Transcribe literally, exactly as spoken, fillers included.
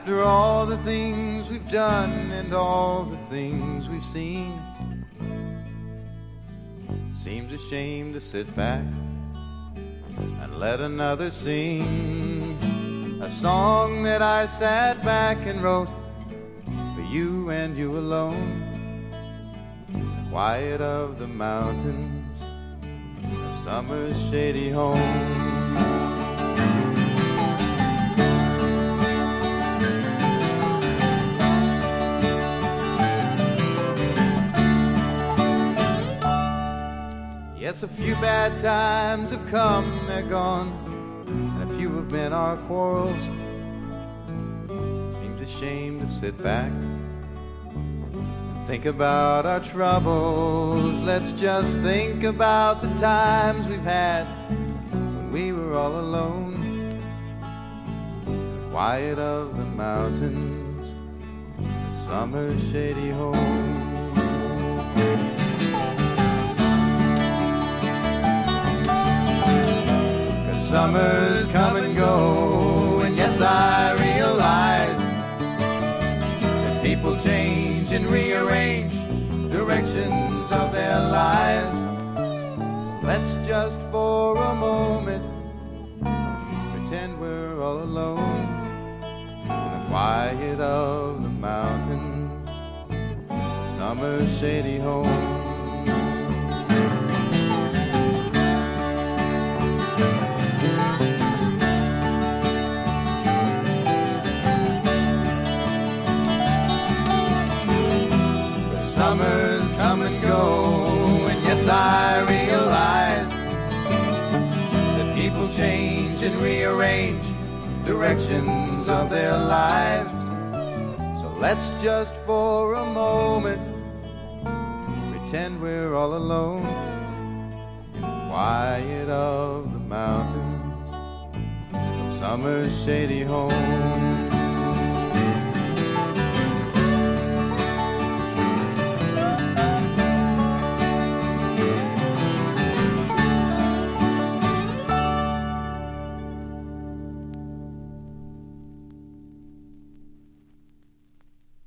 After all the things we've done and all the things we've seen, seems a shame to sit back and let another sing a song that I sat back and wrote for you and you alone. The quiet of the mountains of summer's shady home. Yes, a few bad times have come, they're gone, and a few have been our quarrels. Seems a shame to sit back and think about our troubles. Let's just think about the times we've had when we were all alone. The quiet of the mountains, the summer's shady home. Summers come and go, and yes, I realize that people change and rearrange directions of their lives. Let's just for a moment pretend we're all alone in the quiet of the mountains, summer's shady home. Summers come and go, and yes, I realize that people change and rearrange directions of their lives. So let's just for a moment pretend we're all alone in the quiet of the mountains of summer's shady home.